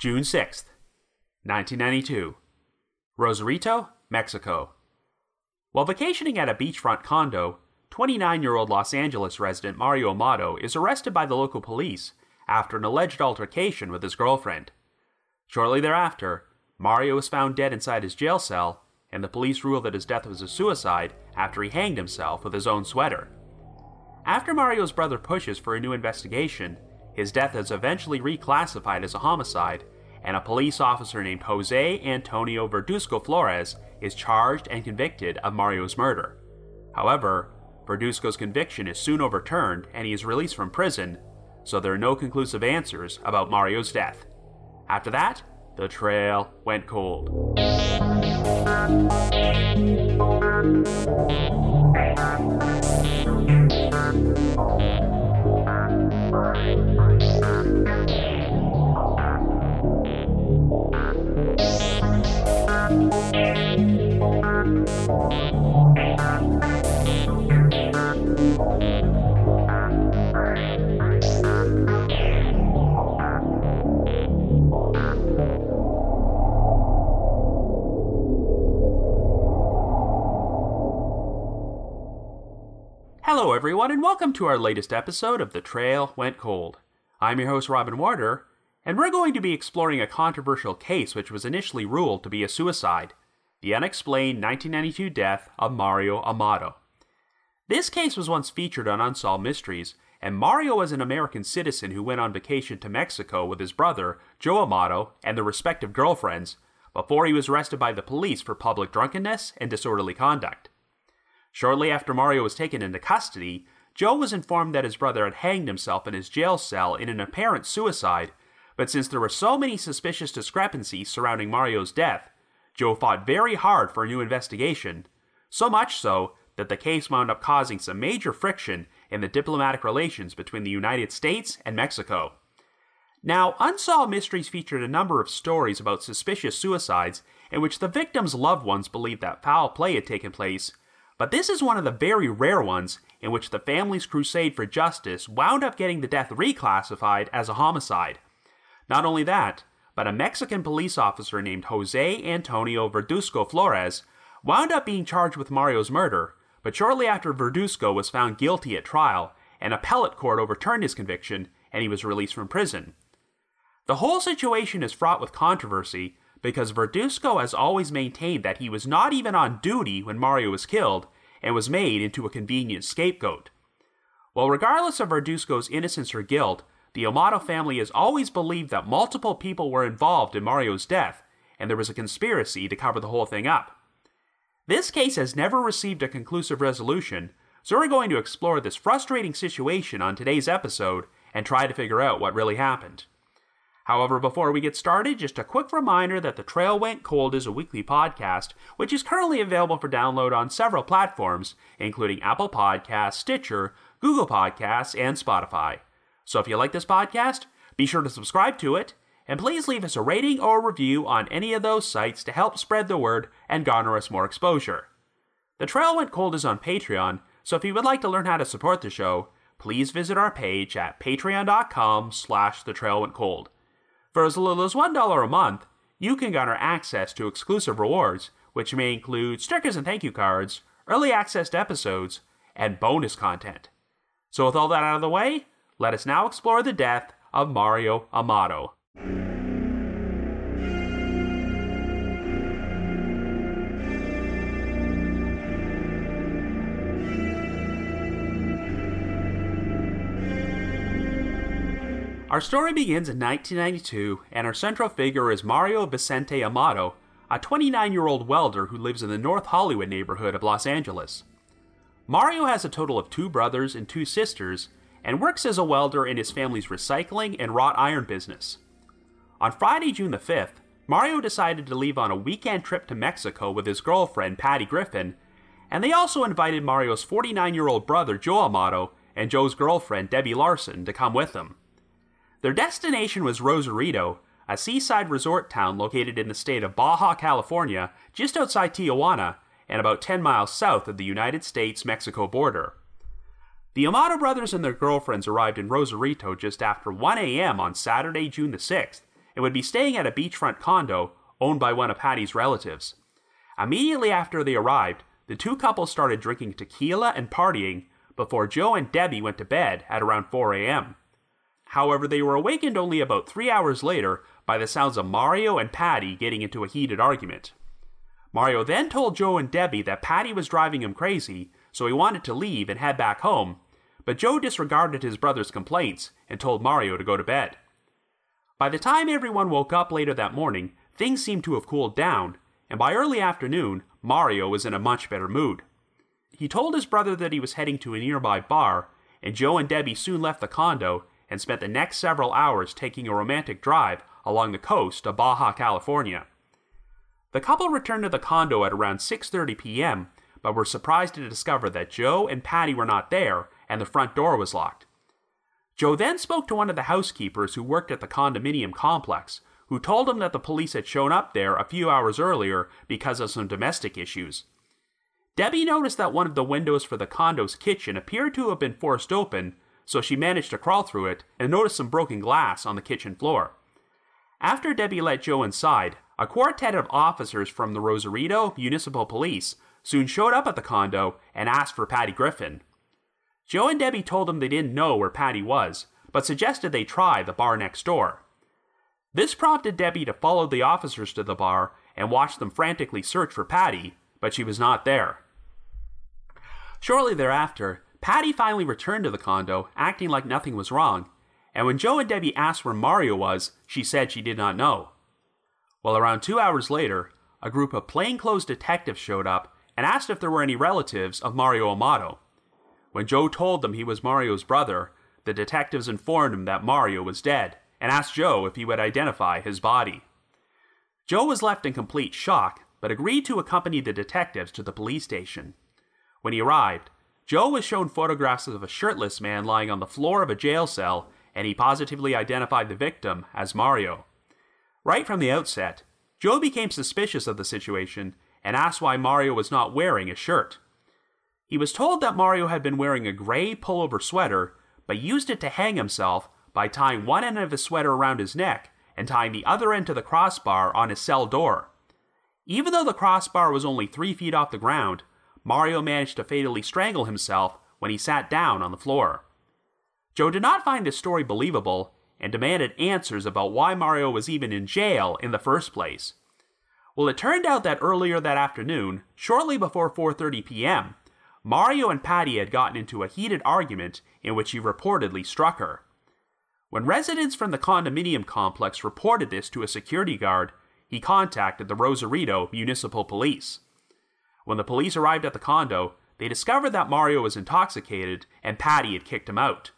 June 6th, 1992. Rosarito, Mexico. While vacationing at a beachfront condo, 29-year-old Los Angeles resident Mario Amato is arrested by the local police after an alleged altercation with his girlfriend. Shortly thereafter, Mario was found dead inside his jail cell, and the police ruled that his death was a suicide after he hanged himself with his own sweater. After Mario's brother pushes for a new investigation, his death is eventually reclassified as a homicide, and a police officer named Jose Antonio Verduzco Flores is charged and convicted of Mario's murder. However, Verduzco's conviction is soon overturned and he is released from prison, so there are no conclusive answers about Mario's death. After that, the trail went cold. Hello everyone, and welcome to our latest episode of The Trail Went Cold. I'm your host Robin Warder, and we're going to be exploring a controversial case which was initially ruled to be a suicide, the unexplained 1992 death of Mario Amato. This case was once featured on Unsolved Mysteries, and Mario was an American citizen who went on vacation to Mexico with his brother, Joe Amato, and their respective girlfriends, before he was arrested by the police for public drunkenness and disorderly conduct. Shortly after Mario was taken into custody, Joe was informed that his brother had hanged himself in his jail cell in an apparent suicide, but since there were so many suspicious discrepancies surrounding Mario's death, Joe fought very hard for a new investigation, so much so that the case wound up causing some major friction in the diplomatic relations between the United States and Mexico. Now, Unsolved Mysteries featured a number of stories about suspicious suicides in which the victims' loved ones believed that foul play had taken place, but this is one of the very rare ones in which the family's crusade for justice wound up getting the death reclassified as a homicide. Not only that, but a Mexican police officer named Jose Antonio Verduzco Flores wound up being charged with Mario's murder, but shortly after Verduzco was found guilty at trial, an appellate court overturned his conviction and he was released from prison. The whole situation is fraught with controversy because Verduzco has always maintained that he was not even on duty when Mario was killed and was made into a convenient scapegoat. Well, regardless of Verduzco's innocence or guilt, the Amato family has always believed that multiple people were involved in Mario's death, and there was a conspiracy to cover the whole thing up. This case has never received a conclusive resolution, so we're going to explore this frustrating situation on today's episode and try to figure out what really happened. However, before we get started, just a quick reminder that The Trail Went Cold is a weekly podcast, which is currently available for download on several platforms, including Apple Podcasts, Stitcher, Google Podcasts, and Spotify. So if you like this podcast, be sure to subscribe to it, and please leave us a rating or a review on any of those sites to help spread the word and garner us more exposure. The Trail Went Cold is on Patreon, so if you would like to learn how to support the show, please visit our page at patreon.com/thetrailwentcold. For as little as $1 a month, you can garner access to exclusive rewards, which may include stickers and thank you cards, early access to episodes, and bonus content. So with all that out of the way, let us now explore the death of Mario Amato. Our story begins in 1992, and our central figure is Mario Vicente Amato, a 29-year-old welder who lives in the North Hollywood neighborhood of Los Angeles. Mario has a total of 2 brothers and 2 sisters, and works as a welder in his family's recycling and wrought iron business. On Friday, June the 5th, Mario decided to leave on a weekend trip to Mexico with his girlfriend, Patty Griffin, and they also invited Mario's 49-year-old brother, Joe Amato, and Joe's girlfriend, Debbie Larson, to come with them. Their destination was Rosarito, a seaside resort town located in the state of Baja California, just outside Tijuana, and about 10 miles south of the United States-Mexico border. The Amato brothers and their girlfriends arrived in Rosarito just after 1 a.m. on Saturday, June the 6th, and would be staying at a beachfront condo owned by one of Patty's relatives. Immediately after they arrived, the two couples started drinking tequila and partying before Joe and Debbie went to bed at around 4 a.m. However, they were awakened only about 3 hours later by the sounds of Mario and Patty getting into a heated argument. Mario then told Joe and Debbie that Patty was driving him crazy, so he wanted to leave and head back home, but Joe disregarded his brother's complaints and told Mario to go to bed. By the time everyone woke up later that morning, things seemed to have cooled down, and by early afternoon, Mario was in a much better mood. He told his brother that he was heading to a nearby bar, and Joe and Debbie soon left the condo and spent the next several hours taking a romantic drive along the coast of Baja California. The couple returned to the condo at around 6:30 p.m., but were surprised to discover that Joe and Patty were not there and the front door was locked. Joe then spoke to one of the housekeepers who worked at the condominium complex, who told him that the police had shown up there a few hours earlier because of some domestic issues. Debbie noticed that one of the windows for the condo's kitchen appeared to have been forced open, so she managed to crawl through it and noticed some broken glass on the kitchen floor. After Debbie let Joe inside, a quartet of officers from the Rosarito Municipal Police soon showed up at the condo and asked for Patty Griffin. Joe and Debbie told them they didn't know where Patty was, but suggested they try the bar next door. This prompted Debbie to follow the officers to the bar and watch them frantically search for Patty, but she was not there. Shortly thereafter, Patty finally returned to the condo, acting like nothing was wrong, and when Joe and Debbie asked where Mario was, she said she did not know. Well, around 2 hours later, a group of plainclothes detectives showed up and asked if there were any relatives of Mario Amato. When Joe told them he was Mario's brother, the detectives informed him that Mario was dead and asked Joe if he would identify his body. Joe was left in complete shock, but agreed to accompany the detectives to the police station. When he arrived, Joe was shown photographs of a shirtless man lying on the floor of a jail cell, and he positively identified the victim as Mario. Right from the outset, Joe became suspicious of the situation and asked why Mario was not wearing a shirt. He was told that Mario had been wearing a gray pullover sweater, but used it to hang himself by tying one end of his sweater around his neck and tying the other end to the crossbar on his cell door. Even though the crossbar was only 3 feet off the ground, Mario managed to fatally strangle himself when he sat down on the floor. Joe did not find this story believable and demanded answers about why Mario was even in jail in the first place. Well, it turned out that earlier that afternoon, shortly before 4:30 p.m., Mario and Patty had gotten into a heated argument in which he reportedly struck her. When residents from the condominium complex reported this to a security guard, he contacted the Rosarito Municipal Police. When the police arrived at the condo, they discovered that Mario was intoxicated and Patty had kicked him out.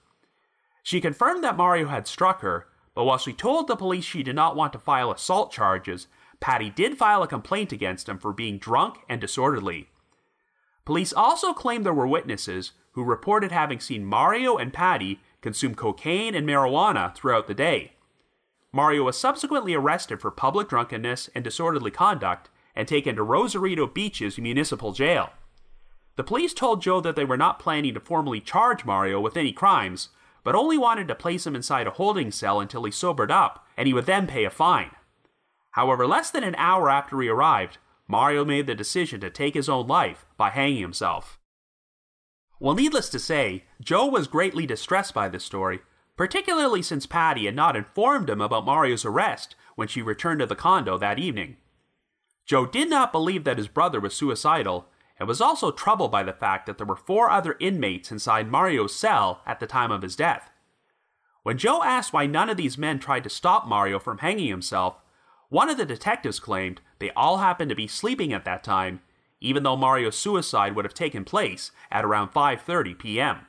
She confirmed that Mario had struck her, but while she told the police she did not want to file assault charges, Patty did file a complaint against him for being drunk and disorderly. Police also claimed there were witnesses who reported having seen Mario and Patty consume cocaine and marijuana throughout the day. Mario was subsequently arrested for public drunkenness and disorderly conduct and taken to Rosarito Beach's municipal jail. The police told Joe that they were not planning to formally charge Mario with any crimes, but only wanted to place him inside a holding cell until he sobered up, and he would then pay a fine. However, less than an hour after he arrived, Mario made the decision to take his own life by hanging himself. Well, needless to say, Joe was greatly distressed by this story, particularly since Patty had not informed him about Mario's arrest when she returned to the condo that evening. Joe did not believe that his brother was suicidal, and was also troubled by the fact that there were 4 other inmates inside Mario's cell at the time of his death. When Joe asked why none of these men tried to stop Mario from hanging himself, one of the detectives claimed they all happened to be sleeping at that time, even though Mario's suicide would have taken place at around 5:30 p.m.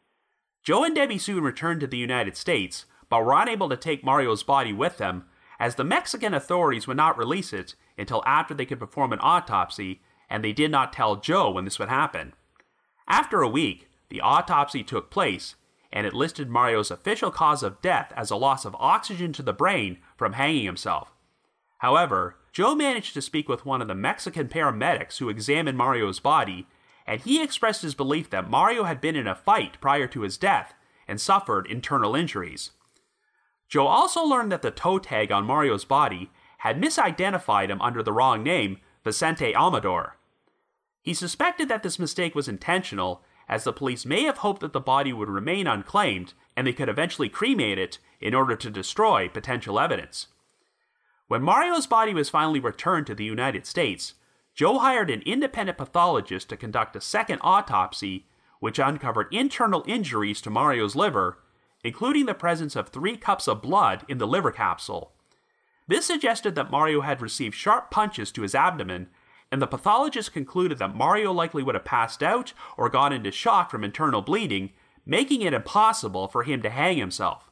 Joe and Debbie soon returned to the United States, but were unable to take Mario's body with them, as the Mexican authorities would not release it until after they could perform an autopsy, and they did not tell Joe when this would happen. After a week, the autopsy took place, and it listed Mario's official cause of death as a loss of oxygen to the brain from hanging himself. However, Joe managed to speak with one of the Mexican paramedics who examined Mario's body, and he expressed his belief that Mario had been in a fight prior to his death and suffered internal injuries. Joe also learned that the toe tag on Mario's body had misidentified him under the wrong name, Vicente Amador. He suspected that this mistake was intentional, as the police may have hoped that the body would remain unclaimed and they could eventually cremate it in order to destroy potential evidence. When Mario's body was finally returned to the United States, Joe hired an independent pathologist to conduct a second autopsy, which uncovered internal injuries to Mario's liver, including the presence of 3 cups of blood in the liver capsule. This suggested that Mario had received sharp punches to his abdomen, and the pathologist concluded that Mario likely would have passed out or gone into shock from internal bleeding, making it impossible for him to hang himself.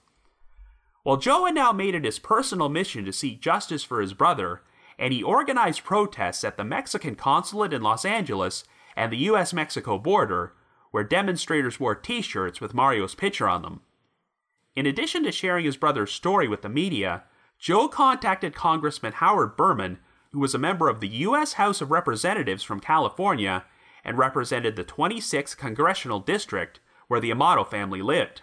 Well, Joe had now made it his personal mission to seek justice for his brother, and he organized protests at the Mexican consulate in Los Angeles and the US-Mexico border, where demonstrators wore t-shirts with Mario's picture on them. In addition to sharing his brother's story with the media, Joe contacted Congressman Howard Berman, who was a member of the U.S. House of Representatives from California and represented the 26th Congressional District, where the Amato family lived.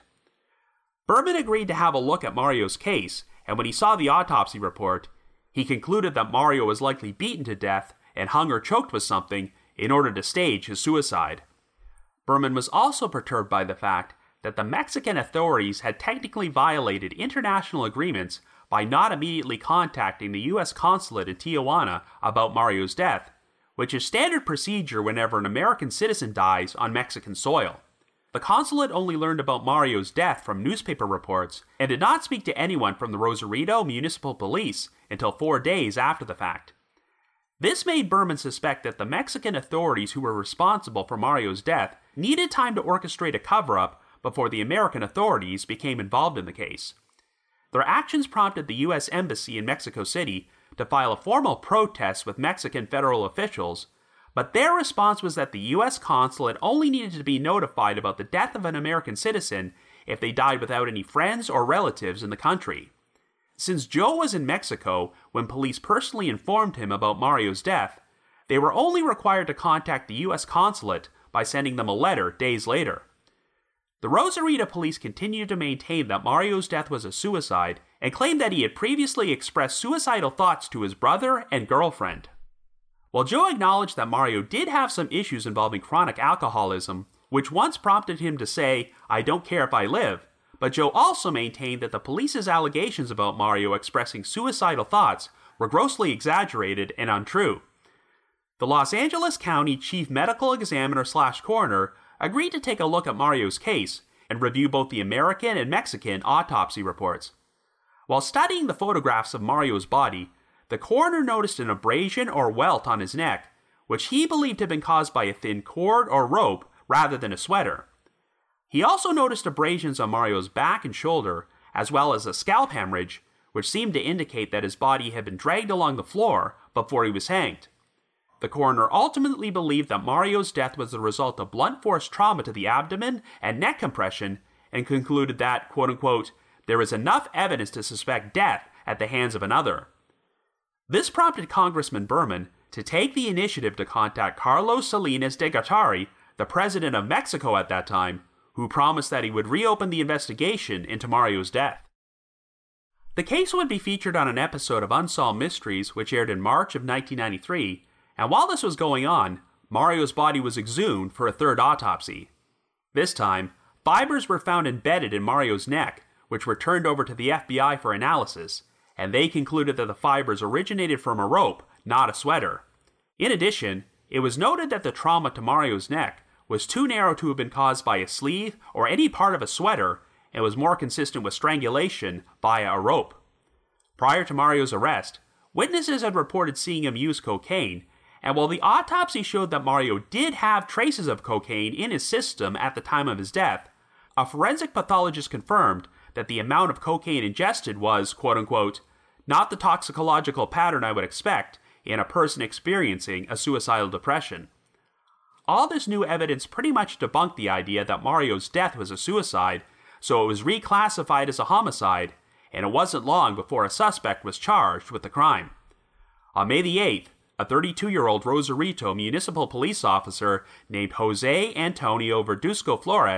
Berman agreed to have a look at Mario's case, and when he saw the autopsy report, he concluded that Mario was likely beaten to death and hung or choked with something in order to stage his suicide. Berman was also perturbed by the fact that the Mexican authorities had technically violated international agreements by not immediately contacting the U.S. consulate in Tijuana about Mario's death, which is standard procedure whenever an American citizen dies on Mexican soil. The consulate only learned about Mario's death from newspaper reports and did not speak to anyone from the Rosarito Municipal Police until 4 days after the fact. This made Berman suspect that the Mexican authorities who were responsible for Mario's death needed time to orchestrate a cover-up before the American authorities became involved in the case. Their actions prompted the U.S. Embassy in Mexico City to file a formal protest with Mexican federal officials, but their response was that the U.S. consulate only needed to be notified about the death of an American citizen if they died without any friends or relatives in the country. Since Joe was in Mexico when police personally informed him about Mario's death, they were only required to contact the U.S. consulate by sending them a letter days later. The Rosarito police continued to maintain that Mario's death was a suicide and claimed that he had previously expressed suicidal thoughts to his brother and girlfriend. While Joe acknowledged that Mario did have some issues involving chronic alcoholism, which once prompted him to say, "I don't care if I live," but Joe also maintained that the police's allegations about Mario expressing suicidal thoughts were grossly exaggerated and untrue. The Los Angeles County Chief Medical Examiner/Coroner agreed to take a look at Mario's case and review both the American and Mexican autopsy reports. While studying the photographs of Mario's body, the coroner noticed an abrasion or welt on his neck, which he believed had been caused by a thin cord or rope rather than a sweater. He also noticed abrasions on Mario's back and shoulder, as well as a scalp hemorrhage, which seemed to indicate that his body had been dragged along the floor before he was hanged. The coroner ultimately believed that Mario's death was the result of blunt force trauma to the abdomen and neck compression, and concluded that, quote-unquote, there is enough evidence to suspect death at the hands of another. This prompted Congressman Berman to take the initiative to contact Carlos Salinas de Gortari, the president of Mexico at that time, who promised that he would reopen the investigation into Mario's death. The case would be featured on an episode of Unsolved Mysteries, which aired in March of 1993, and while this was going on, Mario's body was exhumed for a third autopsy. This time, fibers were found embedded in Mario's neck, which were turned over to the FBI for analysis, and they concluded that the fibers originated from a rope, not a sweater. In addition, it was noted that the trauma to Mario's neck was too narrow to have been caused by a sleeve or any part of a sweater, and was more consistent with strangulation via a rope. Prior to Mario's arrest, witnesses had reported seeing him use cocaine, and while the autopsy showed that Mario did have traces of cocaine in his system at the time of his death, a forensic pathologist confirmed that the amount of cocaine ingested was, quote-unquote, not the toxicological pattern I would expect in a person experiencing a suicidal depression. All this new evidence pretty much debunked the idea that Mario's death was a suicide, so it was reclassified as a homicide, and it wasn't long before a suspect was charged with the crime. On May the 8th, a 32-year-old Rosarito municipal police officer named Jose Antonio Verduzco Flores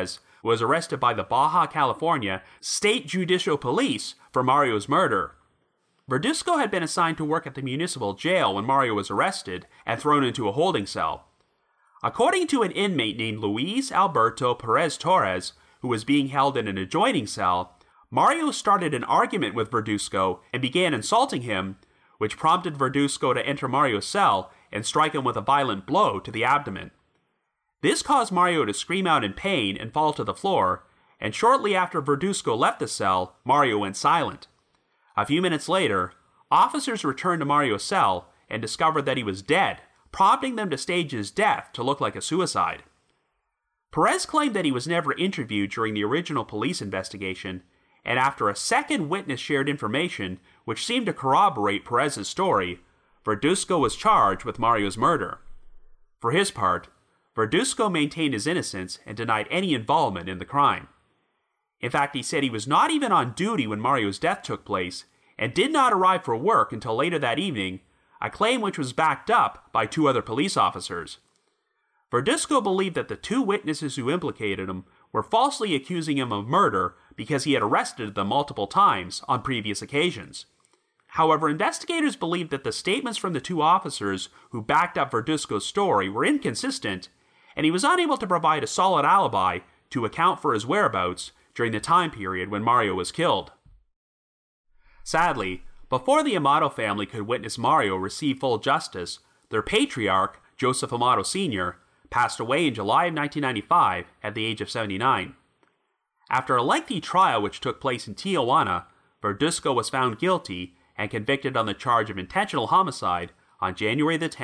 was arrested by the Baja California State Judicial Police for Mario's murder. Verduzco had been assigned to work at the municipal jail when Mario was arrested and thrown into a holding cell. According to an inmate named Luis Alberto Perez Torres, who was being held in an adjoining cell, Mario started an argument with Verduzco and began insulting him, which prompted Verduzco to enter Mario's cell and strike him with a violent blow to the abdomen. This caused Mario to scream out in pain and fall to the floor, and shortly after Verduzco left the cell, Mario went silent. A few minutes later, officers returned to Mario's cell and discovered that he was dead, prompting them to stage his death to look like a suicide. Perez claimed that he was never interviewed during the original police investigation, and after a second witness shared information which seemed to corroborate Perez's story, Verduzco was charged with Mario's murder. For his part, Verduzco maintained his innocence and denied any involvement in the crime. In fact, he said he was not even on duty when Mario's death took place and did not arrive for work until later that evening, a claim which was backed up by 2 other police officers. Verduzco believed that the 2 witnesses who implicated him were falsely accusing him of murder because he had arrested them multiple times on previous occasions. However, investigators believed that the statements from the 2 officers who backed up Verduzco's story were inconsistent, and he was unable to provide a solid alibi to account for his whereabouts during the time period when Mario was killed. Sadly, before the Amato family could witness Mario receive full justice, their patriarch, Joseph Amato Sr., passed away in July of 1995 at the age of 79. After a lengthy trial which took place in Tijuana, Verduzco was found guilty and convicted on the charge of intentional homicide on January 10,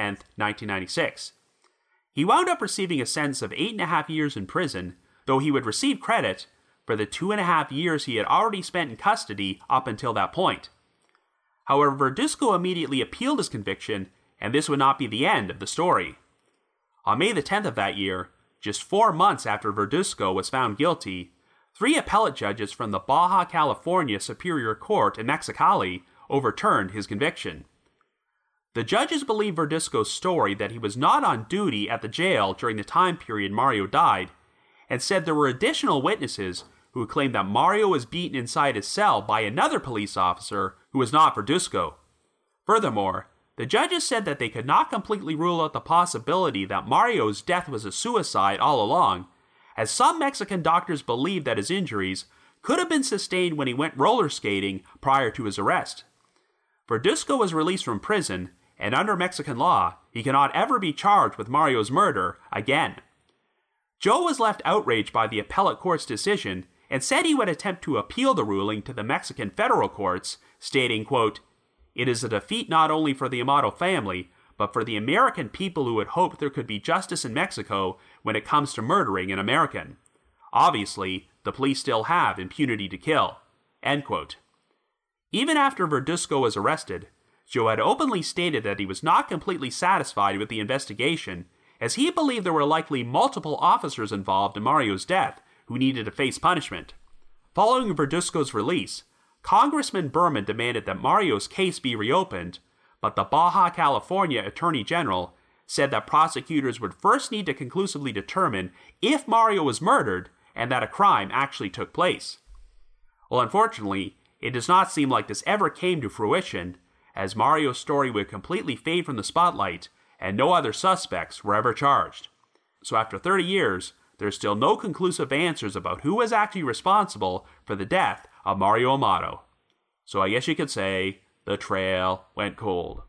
1996. He wound up receiving a sentence of 8.5 years in prison, though he would receive credit for the 2.5 years he had already spent in custody up until that point. However, Verduzco immediately appealed his conviction, and this would not be the end of the story. On May the 10th of that year, just 4 months after Verduzco was found guilty, 3 appellate judges from the Baja California Superior Court in Mexicali overturned his conviction. The judges believed Verduzco's story that he was not on duty at the jail during the time period Mario died, and said there were additional witnesses who claimed that Mario was beaten inside his cell by another police officer who was not Verduzco. Furthermore, the judges said that they could not completely rule out the possibility that Mario's death was a suicide all along, as some Mexican doctors believed that his injuries could have been sustained when he went roller skating prior to his arrest. Verduzco was released from prison, and under Mexican law, he cannot ever be charged with Mario's murder again. Joe was left outraged by the appellate court's decision and said he would attempt to appeal the ruling to the Mexican federal courts, stating, quote, "It is a defeat not only for the Amato family, but for the American people who had hoped there could be justice in Mexico when it comes to murdering an American. Obviously, the police still have impunity to kill." End quote. Even after Verduzco was arrested, Joe had openly stated that he was not completely satisfied with the investigation, as he believed there were likely multiple officers involved in Mario's death who needed to face punishment. Following Verduzco's release, Congressman Berman demanded that Mario's case be reopened, but the Baja California Attorney General said that prosecutors would first need to conclusively determine if Mario was murdered and that a crime actually took place. Well, unfortunately, it does not seem like this ever came to fruition, as Mario's story would completely fade from the spotlight and no other suspects were ever charged. So after 30 years, there's still no conclusive answers about who was actually responsible for the death of Mario Amato. So I guess you could say, the trail went cold.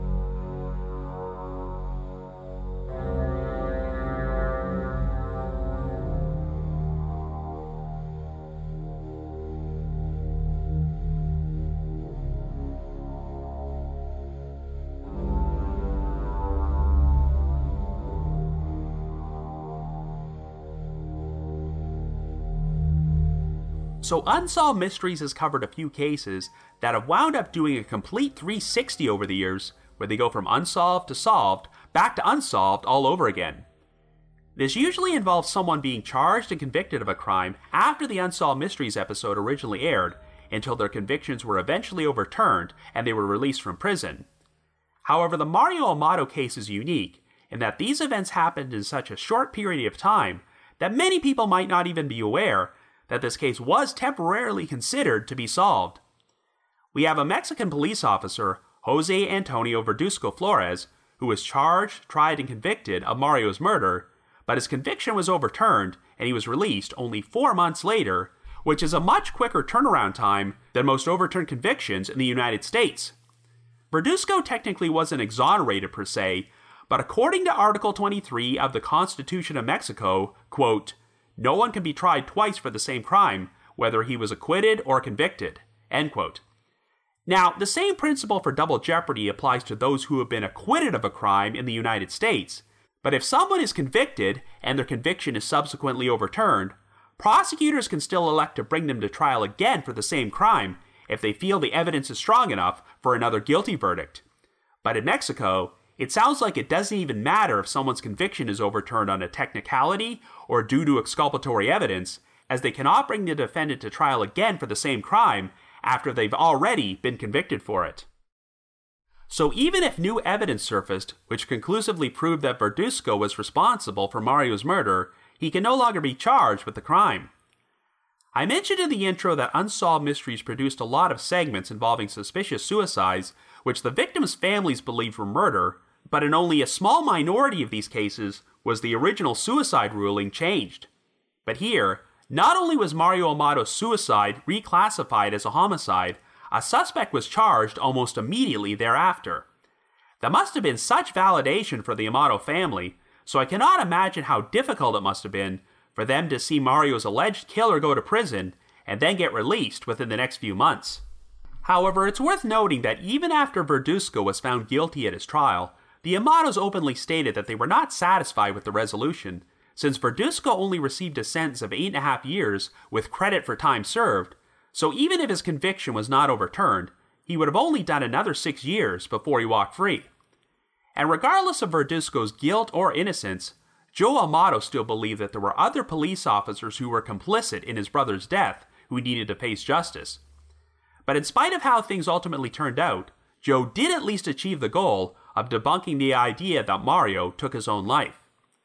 So Unsolved Mysteries has covered a few cases that have wound up doing a complete 360 over the years, where they go from unsolved to solved, back to unsolved all over again. This usually involves someone being charged and convicted of a crime after the Unsolved Mysteries episode originally aired, until their convictions were eventually overturned and they were released from prison. However, the Mario Amato case is unique in that these events happened in such a short period of time that many people might not even be aware that this case was temporarily considered to be solved. We have a Mexican police officer, Jose Antonio Verduzco Flores, who was charged, tried, and convicted of Mario's murder, but his conviction was overturned and he was released only 4 months later, which is a much quicker turnaround time than most overturned convictions in the United States. Verduzco technically wasn't exonerated per se, but according to Article 23 of the Constitution of Mexico, quote, "No one can be tried twice for the same crime, whether he was acquitted or convicted," end quote. Now, the same principle for double jeopardy applies to those who have been acquitted of a crime in the United States, but if someone is convicted and their conviction is subsequently overturned, prosecutors can still elect to bring them to trial again for the same crime if they feel the evidence is strong enough for another guilty verdict. But in Mexico, it sounds like it doesn't even matter if someone's conviction is overturned on a technicality or due to exculpatory evidence, as they cannot bring the defendant to trial again for the same crime after they've already been convicted for it. So even if new evidence surfaced, which conclusively proved that Verduzco was responsible for Mario's murder, he can no longer be charged with the crime. I mentioned in the intro that Unsolved Mysteries produced a lot of segments involving suspicious suicides, which the victims' families believed were murder, but in only a small minority of these cases was the original suicide ruling changed. But here, not only was Mario Amato's suicide reclassified as a homicide, a suspect was charged almost immediately thereafter. That must have been such validation for the Amato family, so I cannot imagine how difficult it must have been for them to see Mario's alleged killer go to prison and then get released within the next few months. However, it's worth noting that even after Verduzco was found guilty at his trial, the Amatos openly stated that they were not satisfied with the resolution, since Verduzco only received a sentence of 8.5 years with credit for time served, so even if his conviction was not overturned, he would have only done another 6 years before he walked free. And regardless of Verduzco's guilt or innocence, Joe Amato still believed that there were other police officers who were complicit in his brother's death who needed to face justice. But in spite of how things ultimately turned out, Joe did at least achieve the goal of debunking the idea that Mario took his own life.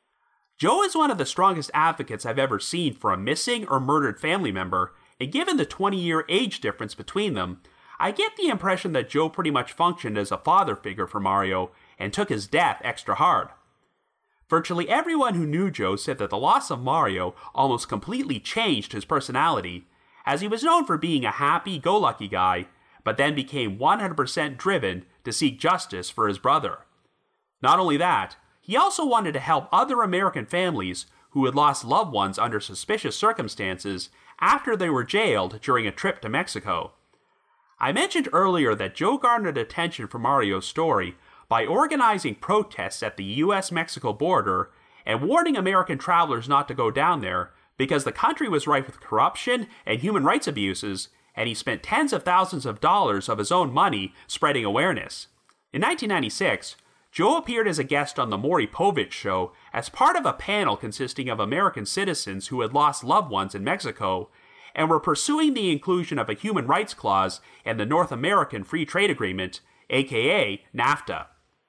Joe is one of the strongest advocates I've ever seen for a missing or murdered family member, and given the 20-year age difference between them, I get the impression that Joe pretty much functioned as a father figure for Mario and took his death extra hard. Virtually everyone who knew Joe said that the loss of Mario almost completely changed his personality, as he was known for being a happy-go-lucky guy, but then became 100% driven to seek justice for his brother. Not only that, he also wanted to help other American families who had lost loved ones under suspicious circumstances after they were jailed during a trip to Mexico. I mentioned earlier that Joe garnered attention for Mario's story by organizing protests at the US-Mexico border and warning American travelers not to go down there because the country was rife with corruption and human rights abuses, and he spent tens of thousands of dollars of his own money spreading awareness. In 1996, Joe appeared as a guest on the Maury Povich Show as part of a panel consisting of American citizens who had lost loved ones in Mexico and were pursuing the inclusion of a human rights clause in the North American Free Trade Agreement, aka NAFTA.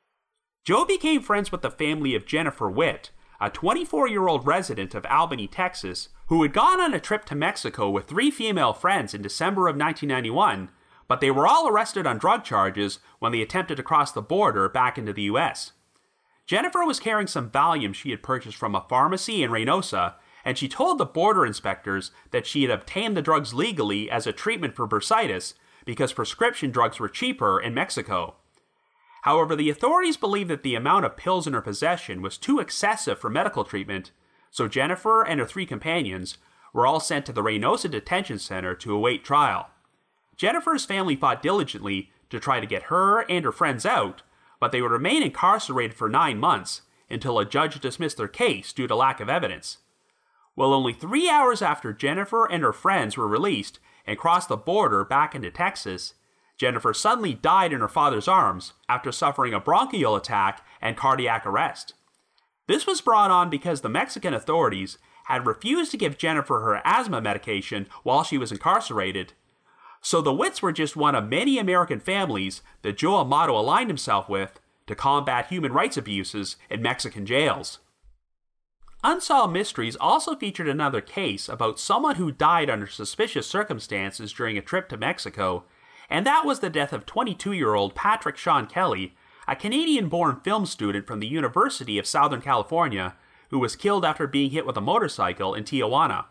Joe became friends with the family of Jennifer Witt, a 24-year-old resident of Albany, Texas, who had gone on a trip to Mexico with 3 female friends in December of 1991, but they were all arrested on drug charges when they attempted to cross the border back into the US. Jennifer was carrying some Valium she had purchased from a pharmacy in Reynosa, and she told the border inspectors that she had obtained the drugs legally as a treatment for bursitis because prescription drugs were cheaper in Mexico. However, the authorities believed that the amount of pills in her possession was too excessive for medical treatment, so Jennifer and her 3 companions were all sent to the Reynosa Detention Center to await trial. Jennifer's family fought diligently to try to get her and her friends out, but they would remain incarcerated for 9 months until a judge dismissed their case due to lack of evidence. Well, only 3 hours after Jennifer and her friends were released and crossed the border back into Texas, Jennifer suddenly died in her father's arms after suffering a bronchial attack and cardiac arrest. This was brought on because the Mexican authorities had refused to give Jennifer her asthma medication while she was incarcerated, so the Witts were just one of many American families that Joe Amato aligned himself with to combat human rights abuses in Mexican jails. Unsolved Mysteries also featured another case about someone who died under suspicious circumstances during a trip to Mexico, and that was the death of 22-year-old Patrick Sean Kelly, a Canadian-born film student from the University of Southern California, who was killed after being hit with a motorcycle in Tijuana.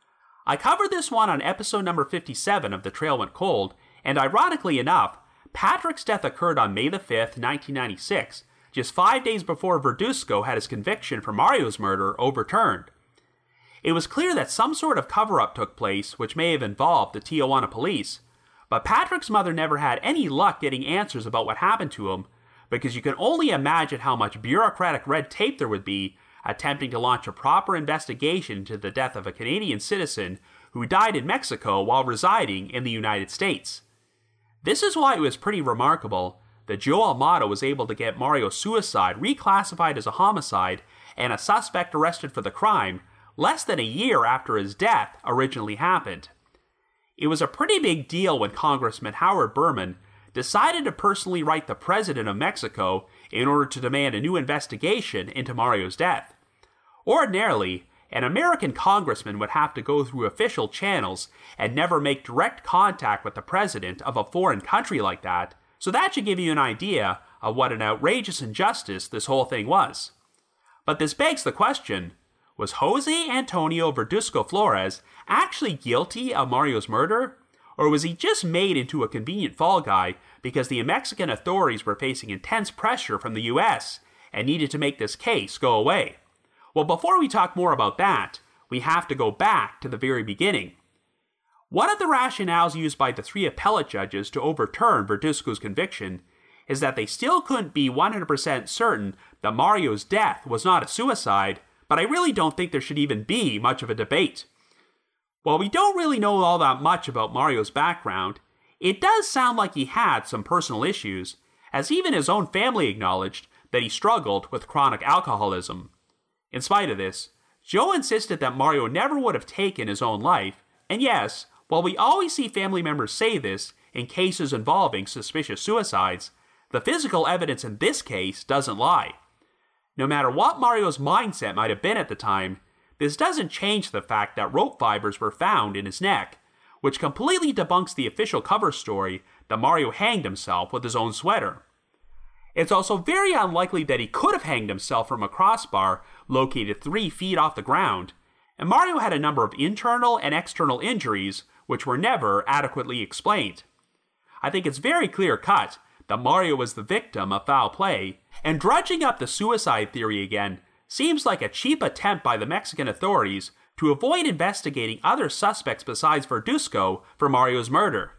I covered this one on episode number 57 of The Trail Went Cold, and ironically enough, Patrick's death occurred on May the 5th, 1996, just 5 days before Verduzco had his conviction for Mario's murder overturned. It was clear that some sort of cover-up took place, which may have involved the Tijuana police, but Patrick's mother never had any luck getting answers about what happened to him, because you can only imagine how much bureaucratic red tape there would be attempting to launch a proper investigation into the death of a Canadian citizen who died in Mexico while residing in the United States. This is why it was pretty remarkable that Joe Almada was able to get Mario's suicide reclassified as a homicide and a suspect arrested for the crime less than a year after his death originally happened. It was a pretty big deal when Congressman Howard Berman decided to personally write the president of Mexico in order to demand a new investigation into Mario's death. Ordinarily, an American congressman would have to go through official channels and never make direct contact with the president of a foreign country like that, so that should give you an idea of what an outrageous injustice this whole thing was. But this begs the question, was Jose Antonio Verduzco Flores actually guilty of Mario's murder? Or was he just made into a convenient fall guy because the Mexican authorities were facing intense pressure from the US and needed to make this case go away? Well, before we talk more about that, we have to go back to the very beginning. One of the rationales used by the 3 appellate judges to overturn Verduzco's conviction is that they still couldn't be 100% certain that Mario's death was not a suicide, but I really don't think there should even be much of a debate. While we don't really know all that much about Mario's background, it does sound like he had some personal issues, as even his own family acknowledged that he struggled with chronic alcoholism. In spite of this, Joe insisted that Mario never would have taken his own life, and yes, while we always see family members say this in cases involving suspicious suicides, the physical evidence in this case doesn't lie. No matter what Mario's mindset might have been at the time, this doesn't change the fact that rope fibers were found in his neck, which completely debunks the official cover story that Mario hanged himself with his own sweater. It's also very unlikely that he could have hanged himself from a crossbar located 3 feet off the ground, and Mario had a number of internal and external injuries which were never adequately explained. I think it's very clear-cut that Mario was the victim of foul play, and dredging up the suicide theory again seems like a cheap attempt by the Mexican authorities to avoid investigating other suspects besides Verduzco for Mario's murder.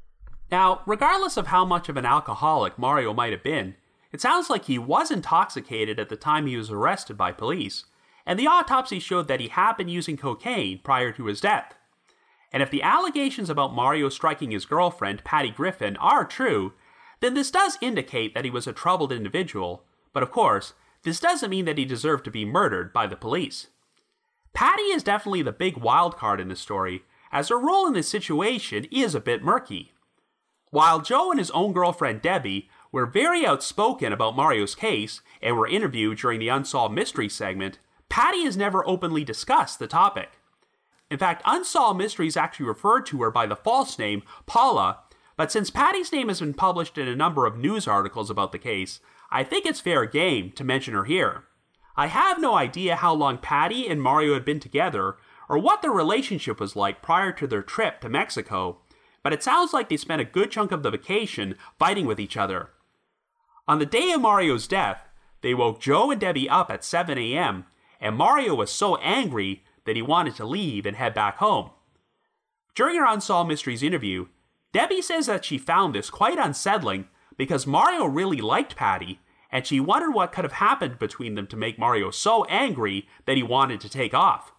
Now, regardless of how much of an alcoholic Mario might have been, it sounds like he was intoxicated at the time he was arrested by police, and the autopsy showed that he had been using cocaine prior to his death. And if the allegations about Mario striking his girlfriend, Patty Griffin, are true, then this does indicate that he was a troubled individual, but of course, this doesn't mean that he deserved to be murdered by the police. Patty is definitely the big wild card in this story, as her role in this situation is a bit murky. While Joe and his own girlfriend Debbie were very outspoken about Mario's case and were interviewed during the Unsolved Mysteries segment, Patty has never openly discussed the topic. In fact, Unsolved Mysteries actually referred to her by the false name Paula, but since Patty's name has been published in a number of news articles about the case, I think it's fair game to mention her here. I have no idea how long Patty and Mario had been together, or what their relationship was like prior to their trip to Mexico, but it sounds like they spent a good chunk of the vacation fighting with each other. On the day of Mario's death, they woke Joe and Debbie up at 7 a.m., and Mario was so angry that he wanted to leave and head back home. During her Unsolved Mysteries interview, Debbie says that she found this quite unsettling because Mario really liked Patty, and she wondered what could have happened between them to make Mario so angry that he wanted to take off.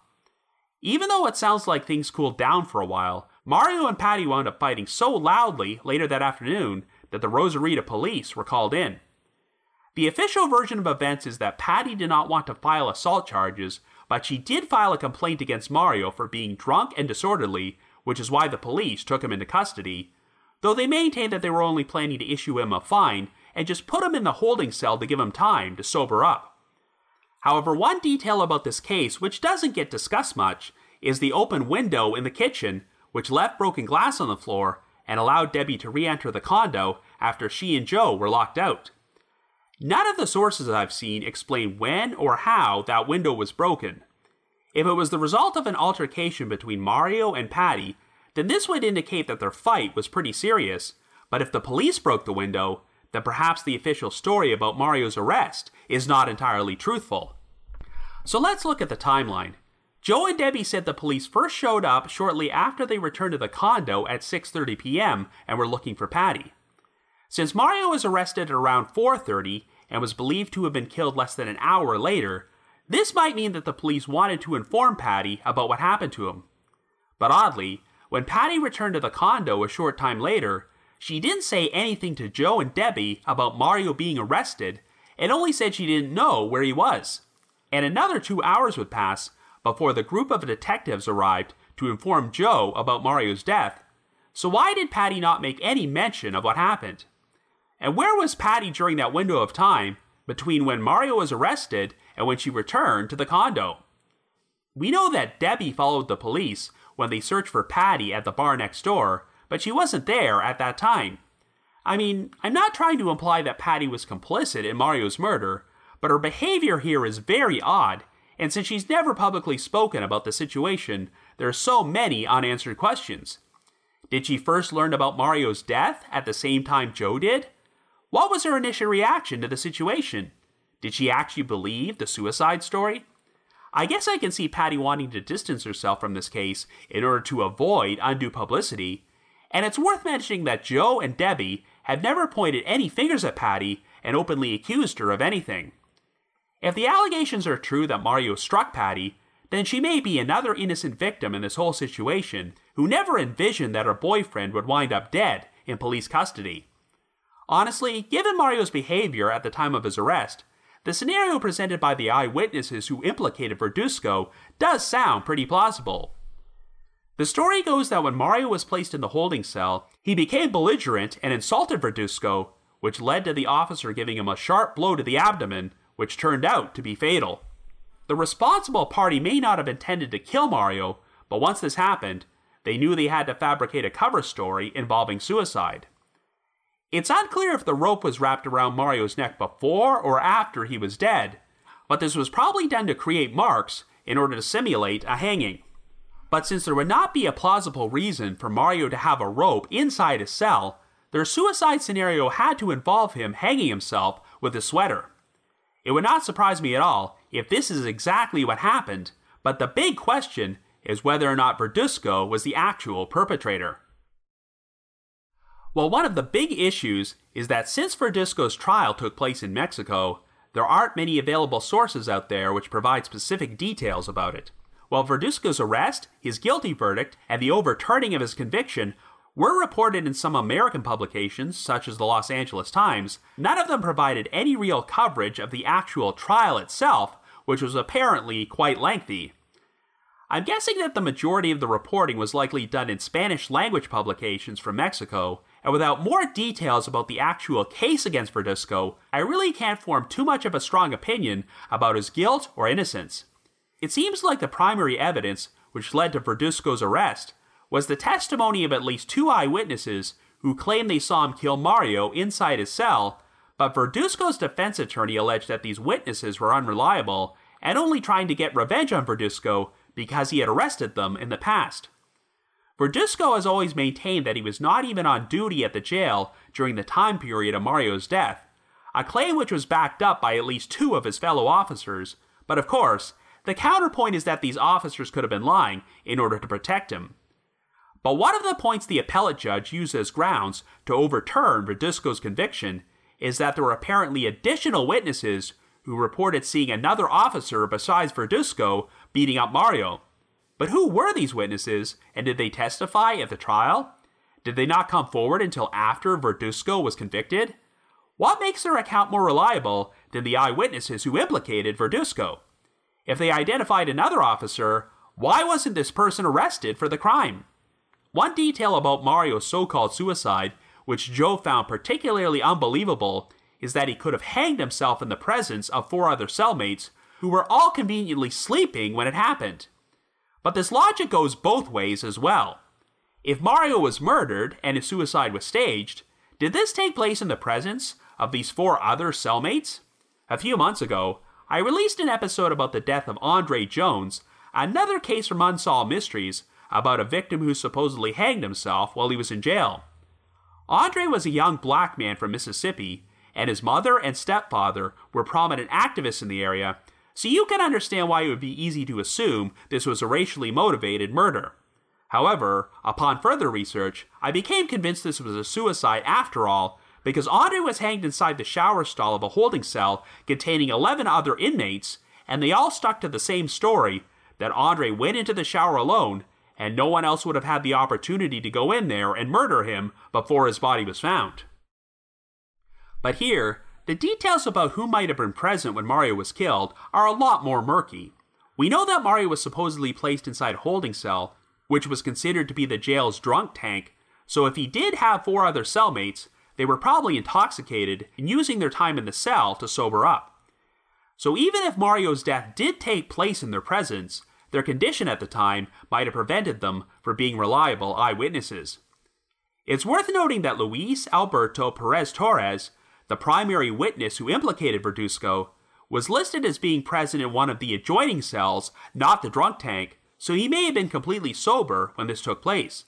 Even though it sounds like things cooled down for a while, Mario and Patty wound up fighting so loudly later that afternoon that the Rosarita police were called in. The official version of events is that Patty did not want to file assault charges, but she did file a complaint against Mario for being drunk and disorderly, which is why the police took him into custody, though they maintained that they were only planning to issue him a fine and just put him in the holding cell to give him time to sober up. However, one detail about this case which doesn't get discussed much is the open window in the kitchen, which left broken glass on the floor and allowed Debbie to re-enter the condo after she and Joe were locked out. None of the sources I've seen explain when or how that window was broken. If it was the result of an altercation between Mario and Patty, then this would indicate that their fight was pretty serious, but if the police broke the window, then perhaps the official story about Mario's arrest is not entirely truthful. So let's look at the timeline. Joe and Debbie said the police first showed up shortly after they returned to the condo at 6:30 p.m. and were looking for Patty. Since Mario was arrested at around 4:30 and was believed to have been killed less than an hour later, this might mean that the police wanted to inform Patty about what happened to him. But oddly, when Patty returned to the condo a short time later, she didn't say anything to Joe and Debbie about Mario being arrested and only said she didn't know where he was. And another 2 hours would pass before the group of detectives arrived to inform Joe about Mario's death. So why did Patty not make any mention of what happened? And where was Patty during that window of time between when Mario was arrested and when she returned to the condo? We know that Debbie followed the police when they searched for Patty at the bar next door, but she wasn't there at that time. I mean, I'm not trying to imply that Patty was complicit in Mario's murder, but her behavior here is very odd, and since she's never publicly spoken about the situation, there are so many unanswered questions. Did she first learn about Mario's death at the same time Joe did? What was her initial reaction to the situation? Did she actually believe the suicide story? I guess I can see Patty wanting to distance herself from this case in order to avoid undue publicity, and it's worth mentioning that Joe and Debbie have never pointed any fingers at Patty and openly accused her of anything. If the allegations are true that Mario struck Patty, then she may be another innocent victim in this whole situation who never envisioned that her boyfriend would wind up dead in police custody. Honestly, given Mario's behavior at the time of his arrest, the scenario presented by the eyewitnesses who implicated Verduzco does sound pretty plausible. The story goes that when Mario was placed in the holding cell, he became belligerent and insulted Verduzco, which led to the officer giving him a sharp blow to the abdomen, which turned out to be fatal. The responsible party may not have intended to kill Mario, but once this happened, they knew they had to fabricate a cover story involving suicide. It's unclear if the rope was wrapped around Mario's neck before or after he was dead, but this was probably done to create marks in order to simulate a hanging. But since there would not be a plausible reason for Mario to have a rope inside his cell, their suicide scenario had to involve him hanging himself with a sweater. It would not surprise me at all if this is exactly what happened, but the big question is whether or not Verduzco was the actual perpetrator. Well, one of the big issues is that since Verduzco's trial took place in Mexico, there aren't many available sources out there which provide specific details about it. While Verduzco's arrest, his guilty verdict, and the overturning of his conviction were reported in some American publications, such as the Los Angeles Times, none of them provided any real coverage of the actual trial itself, which was apparently quite lengthy. I'm guessing that the majority of the reporting was likely done in Spanish-language publications from Mexico, and without more details about the actual case against Verduzco, I really can't form too much of a strong opinion about his guilt or innocence. It seems like the primary evidence which led to Verduzco's arrest was the testimony of at least 2 eyewitnesses who claimed they saw him kill Mario inside his cell, but Verduzco's defense attorney alleged that these witnesses were unreliable and only trying to get revenge on Verduzco because he had arrested them in the past. Verduzco has always maintained that he was not even on duty at the jail during the time period of Mario's death, a claim which was backed up by at least 2 of his fellow officers, but of course, the counterpoint is that these officers could have been lying in order to protect him. But one of the points the appellate judge used as grounds to overturn Verduzco's conviction is that there were apparently additional witnesses who reported seeing another officer besides Verduzco beating up Mario. But who were these witnesses, and did they testify at the trial? Did they not come forward until after Verduzco was convicted? What makes their account more reliable than the eyewitnesses who implicated Verduzco? If they identified another officer, why wasn't this person arrested for the crime? One detail about Mario's so-called suicide, which Joe found particularly unbelievable, is that he could have hanged himself in the presence of 4 other cellmates who were all conveniently sleeping when it happened. But this logic goes both ways as well. If Mario was murdered and his suicide was staged, did this take place in the presence of these 4 other cellmates? A few months ago, I released an episode about the death of Andre Jones, another case from Unsolved Mysteries about a victim who supposedly hanged himself while he was in jail. Andre was a young black man from Mississippi, and his mother and stepfather were prominent activists in the area, so you can understand why it would be easy to assume this was a racially motivated murder. However, upon further research, I became convinced this was a suicide after all, because Andre was hanged inside the shower stall of a holding cell containing 11 other inmates, and they all stuck to the same story, that Andre went into the shower alone, and no one else would have had the opportunity to go in there and murder him before his body was found. But here, the details about who might have been present when Mario was killed are a lot more murky. We know that Mario was supposedly placed inside a holding cell, which was considered to be the jail's drunk tank, so if he did have 4 other cellmates, they were probably intoxicated and using their time in the cell to sober up. So even if Mario's death did take place in their presence, their condition at the time might have prevented them from being reliable eyewitnesses. It's worth noting that Luis Alberto Perez Torres, the primary witness who implicated Verduzco, was listed as being present in one of the adjoining cells, not the drunk tank, so he may have been completely sober when this took place.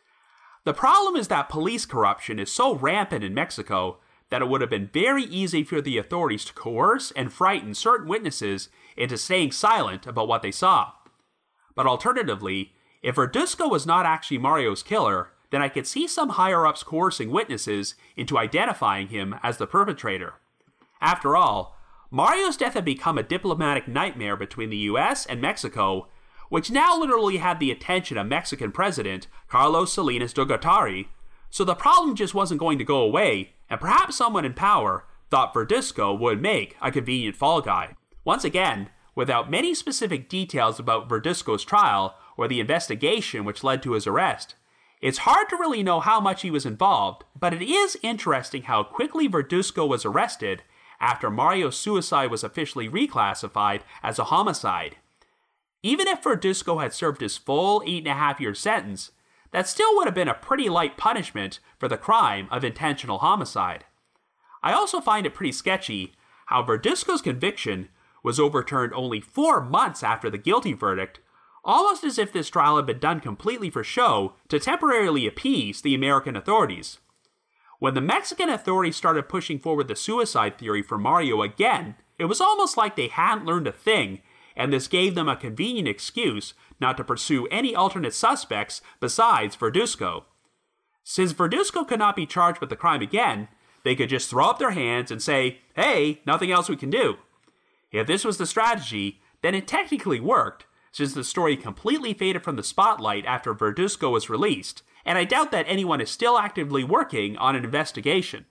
The problem is that police corruption is so rampant in Mexico that it would have been very easy for the authorities to coerce and frighten certain witnesses into staying silent about what they saw. But alternatively, if Verduzco was not actually Mario's killer, then I could see some higher-ups coercing witnesses into identifying him as the perpetrator. After all, Mario's death had become a diplomatic nightmare between the US and Mexico, which now literally had the attention of Mexican President Carlos Salinas de Gortari, so the problem just wasn't going to go away, and perhaps someone in power thought Verduzco would make a convenient fall guy. Once again, without many specific details about Verduzco's trial or the investigation which led to his arrest, it's hard to really know how much he was involved, but it is interesting how quickly Verduzco was arrested after Mario's suicide was officially reclassified as a homicide. Even if Verduzco had served his full 8.5-year sentence, that still would have been a pretty light punishment for the crime of intentional homicide. I also find it pretty sketchy how Verduzco's conviction was overturned only 4 months after the guilty verdict, almost as if this trial had been done completely for show to temporarily appease the American authorities. When the Mexican authorities started pushing forward the suicide theory for Mario again, it was almost like they hadn't learned a thing, and this gave them a convenient excuse not to pursue any alternate suspects besides Verduzco. Since Verduzco could not be charged with the crime again, they could just throw up their hands and say, hey, nothing else we can do. If this was the strategy, then it technically worked, since the story completely faded from the spotlight after Verduzco was released, and I doubt that anyone is still actively working on an investigation.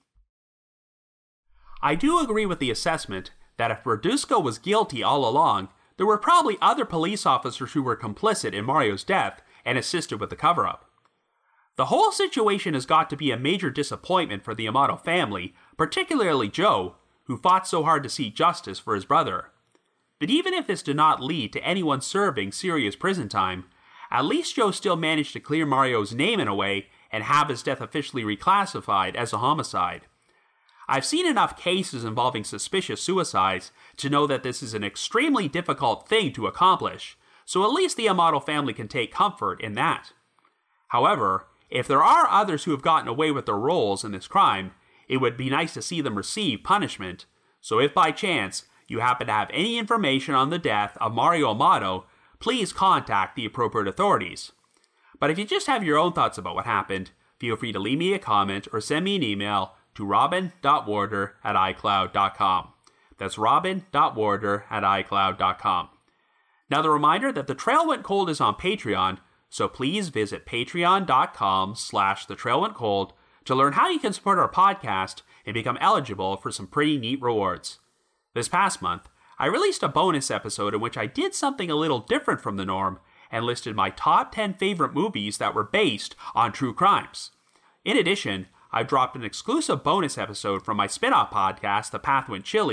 I do agree with the assessment that if Verduzco was guilty all along, there were probably other police officers who were complicit in Mario's death and assisted with the cover-up. The whole situation has got to be a major disappointment for the Amato family, particularly Joe, who fought so hard to see justice for his brother. But even if this did not lead to anyone serving serious prison time, at least Joe still managed to clear Mario's name in a way and have his death officially reclassified as a homicide. I've seen enough cases involving suspicious suicides to know that this is an extremely difficult thing to accomplish, so at least the Amato family can take comfort in that. However, if there are others who have gotten away with their roles in this crime, it would be nice to see them receive punishment, so if by chance you happen to have any information on the death of Mario Amato, please contact the appropriate authorities. But if you just have your own thoughts about what happened, feel free to leave me a comment or send me an email to robin.warder@icloud.com. That's robin.warder@icloud.com. Now the reminder that The Trail Went Cold is on Patreon, so please visit patreon.com/thetrailwentcold to learn how you can support our podcast and become eligible for some pretty neat rewards. This past month, I released a bonus episode in which I did something a little different from the norm and listed my top 10 favorite movies that were based on true crimes. In addition, I dropped an exclusive bonus episode from my spin-off podcast, The Path Went Chili,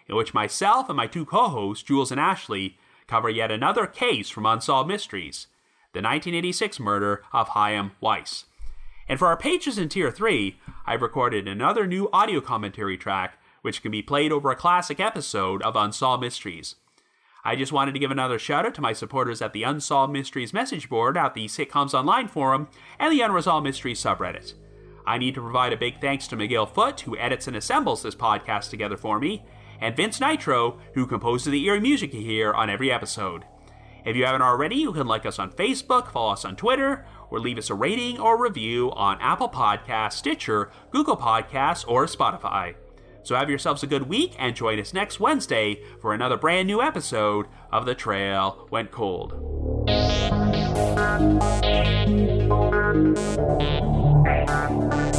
in which myself and my two co-hosts, Jules and Ashley, cover yet another case from Unsolved Mysteries, the 1986 murder of Chaim Weiss. And for our patrons in Tier 3, I've recorded another new audio commentary track which can be played over a classic episode of Unsolved Mysteries. I just wanted to give another shout out to my supporters at the Unsolved Mysteries message board at the Sitcoms Online forum and the Unresolved Mysteries subreddit. I need to provide a big thanks to Miguel Foote, who edits and assembles this podcast together for me, and Vince Nitro, who composes the eerie music you hear on every episode. If you haven't already, you can like us on Facebook, follow us on Twitter, or leave us a rating or review on Apple Podcasts, Stitcher, Google Podcasts, or Spotify. So have yourselves a good week and join us next Wednesday for another brand new episode of The Trail Went Cold.